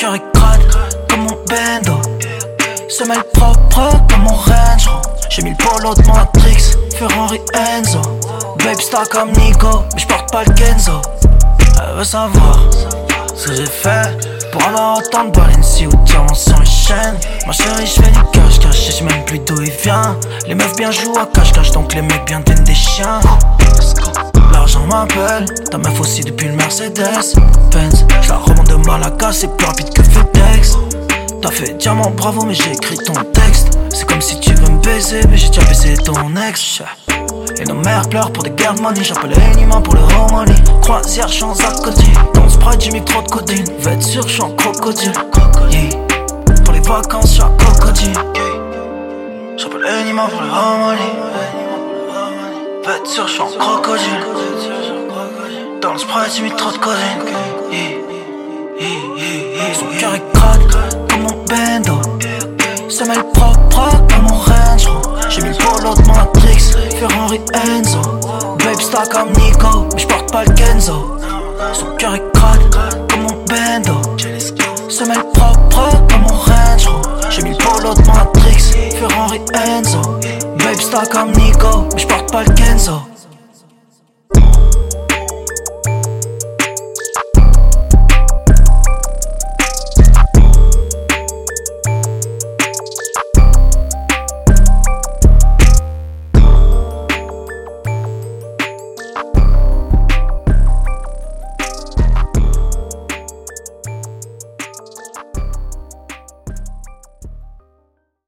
cœur est crade comme mon bendo. Semelle propre comme mon Range. J'ai mis le polo de Matrix, Ferrari Enzo. Babe star comme Nico, mais j'porte pas le Kenzo. Elle veut savoir ce que j'ai fait pour avoir autant de baleines si ou diamants sur les chaînes. Ma chérie, j'fais du cache-cache, je sais même plus d'où il vient. Les meufs bien jouent à cache-cache, donc les mecs bien tiennent des chiens. L'argent m'appelle, ta meuf aussi depuis le Mercedes Benz. J'la remonte de Malaga, c'est plus rapide que FedEx. T'as fait diamant, bravo, mais j'ai écrit ton texte. C'est comme si tu veux me baiser, mais j'ai déjà baisé ton ex. Et nos mères pleurent pour des guerres de money. J'appelle Enima pour le home money. Croisière, champs à côté. Dans le Sprite, j'ai mis trop de codine. Vête sur champ crocodile, yeah. Pour les vacances, j'suis à crocodile. J'appelle Enima pour le home money. Vête sur champ crocodile. Dans le Sprite, j'ai mis trop de codine, Son cœur est crade comme mon bendo. Semelle propre comme mon Range. J'ai mis le polo de Matrix, Ferrari Enzo. Babe star comme Nico, mais j'porte pas le Kenzo. Son cœur est crade comme mon bendo. Semelle propre comme mon Range. J'ai mis le polo de Matrix, Ferrari Enzo. Babe star comme Nico, mais j'porte pas le Kenzo.